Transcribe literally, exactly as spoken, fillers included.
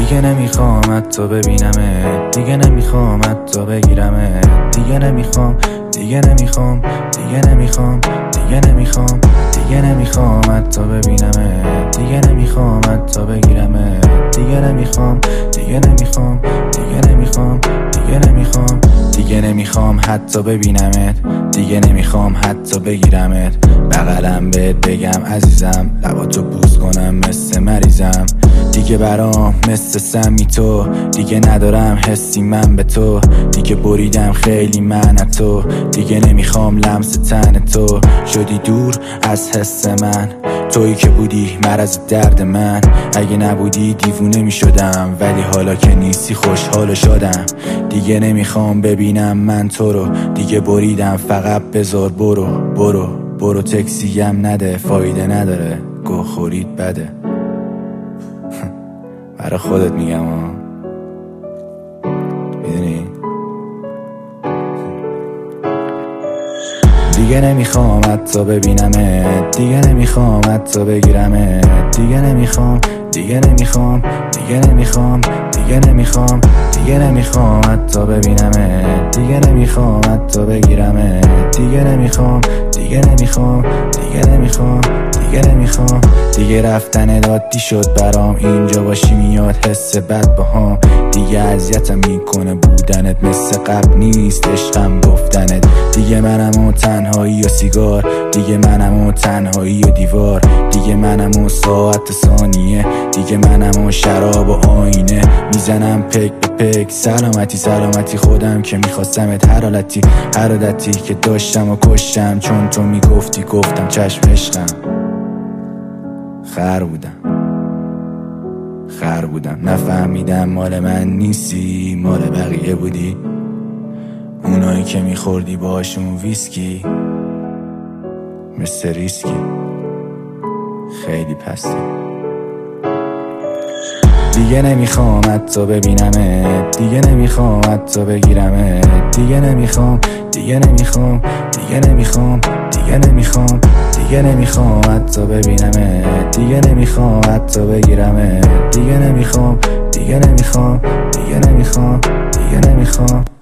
دیگه نمیخوام حتی ببینمت، دیگه نمیخوام حتی بگیرمت، دیگه نمیخوام دیگه نمیخوام دیگه نمیخوام دیگه نمیخوام دیگه نمیخوام حتی ببینمت، دیگه نمیخوام حتی بگیرمت، دیگه نمیخوام دیگه نمیخوام دیگه نمیخوام دیگه نمیخوام دیگه نمیخوام حتی ببینمت، دیگه نمیخوام حتی بگیرمت، بغلم بهت بگم عزیزم، لباتو بوس کنم مثل مریضم، دیگه برام مثل سمی تو، دیگه ندارم حسی من به تو، دیگه بریدم خیلی من تو، دیگه نمیخوام لمس تن تو، شدی دور از حس من، تویی که بودی مرض درد من، اگه نبودی دیوونه میشدم، ولی حالا که نیستی خوشحال شدم، دیگه نمیخوام ببینم من تو رو، دیگه بریدم فقط بذار برو برو برو، تکسیم نده فایده نداره، گو خورید بده. برای خودت میگم ها، میدونی دیگه نمیخوام حتی ببینمت، دیگه نمیخوام حتی بگیرمت، دیگه نمیخوام دیگه نمیخوام دیگه نمیخوام دیگه نمیخوام دیگه نمیخوام حتی ببینمت، دیگه نمیخوام حتی بگیرمت، دیگه نمیخوام دیگه نمیخوام دیگه نمیخوام دیگه نمیخوام دیگه رفتن عادی شد برام، اینجا باشی میاد حس بد باهام، دیگه اذیتم میکنه بودنت، مثل قبل نیست عشقم گفتنت، دیگه منم و تنهایی و سیگار، دیگه منم و تنهایی و دیوار، دیگه منم و ساعت ثانیه، دیگه منم و شراب و آینه، میزنم پک به پک، سلامتی سلامتی خودم که میخواستمت، هر حالتی هر عادتی که داشتم و کشتم، چون تو میگفتی گفتم چشم عشقم، خر بودم خر بودم نفهمیدم مال من نیستی، مال بقیه بودی، اونایی که میخوردی باشون ویسکی، مثل ریسکی خیلی پستی، دیگه نمیخوام حتی ببینمت، دیگه نمیخوام حتی بگیرمت، دیگه نمیخوام دیگه نمیخوام دیگه نمیخوام دیگه نمیخوام دیگه نمیخوام حتی ببینمت، دیگه نمیخوام حتی بگیرمت، دیگه نمیخوام دیگه نمیخوام دیگه نمیخوام دیگه نمیخوام